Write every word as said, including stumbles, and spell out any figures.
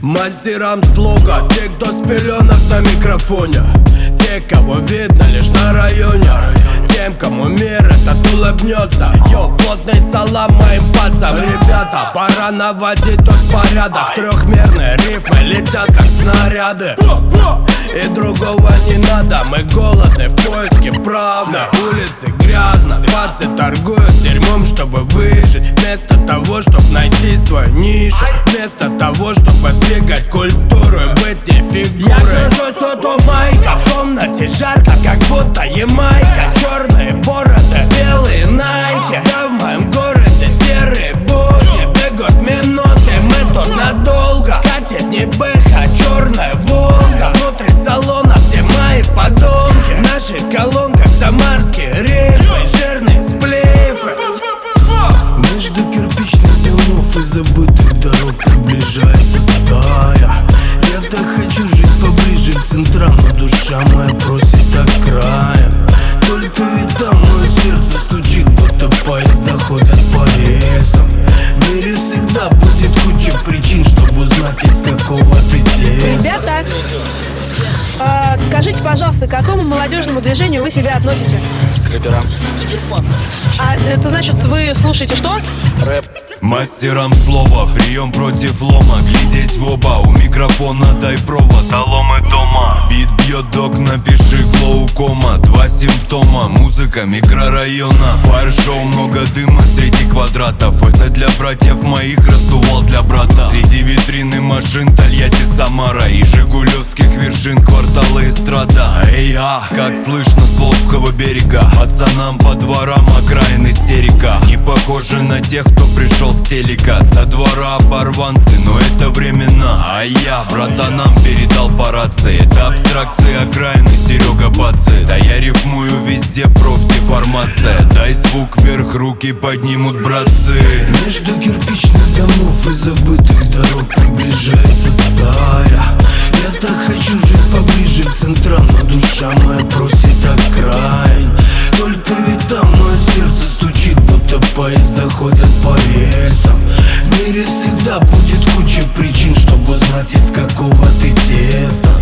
Мастерам слуга, те, кто с пеленок на микрофоне, те, кого видно лишь на районе, тем, кому мир этот улыбнется. Йо, плотный салам моим пацам. Ребята, пора наводить тут порядок. Трехмерные рифмы летят как снаряды, и другого не надо. Мы голодны в поиске правды. На улице грязно, пацы торгуют дерьмом, чтобы выжить. Вместо того, чтобы найти свою нишу, вместо того, чтобы двигать культуру и быть не фигурой. Я кружусь тут у майка, в комнате жарко, как будто Ямайка. Черные бороды, белые найки. Я в моем городе серые будни, бегут минуты, мы тут надолго. Катит не бэха, черная Волга. Внутри салона все мои подонки. В наших колонках самарские рифмы, жирные сплифы. Между кирпичных домов и забытых дорог приближается стая. Я так хочу жить поближе к центрам, но душа моя просит окраин. Только ведь там мое сердце стучит, будто поезда ходят по рельсам. В мире всегда будет куча причин, чтобы узнать, из какого ты теста. Ребята, а, скажите, пожалуйста, к какому молодежному движению вы себя относите? К рэперам. А это значит, вы слушаете что? Рэп. Мастерам слова, прием против лома. Глядеть в оба, у микрофона дай провод. Доломы дома, бит бьет док, напиши глоукома. Два симптома, музыка микрорайона. Фаер-шоу, много дыма среди квадратов. Это для братьев моих, раздувал для брата. Среди витрины машин Тольятти, Самара и жигулевских вершин квартала эстрада. Эй, а, как слышно с Волжского берега. Пацанам по дворам окраин истерика. Не похожи на тех, кто пришел с телека. Со двора оборванцы, но это времена. А я братанам передал по рации. Это абстракции окраины, Серега Бацы. Да я рифмую везде, профдеформация. Дай звук вверх, руки поднимут братцы. Между кирпичных домов и забытых дорог приближается стая. Я так хочу жить поближе к центрам, но душа моя просит окраин. Только ведь там мое сердце стучит, будто поезда ходят по рельсам. В мире всегда будет куча причин, чтобы узнать, из какого ты теста.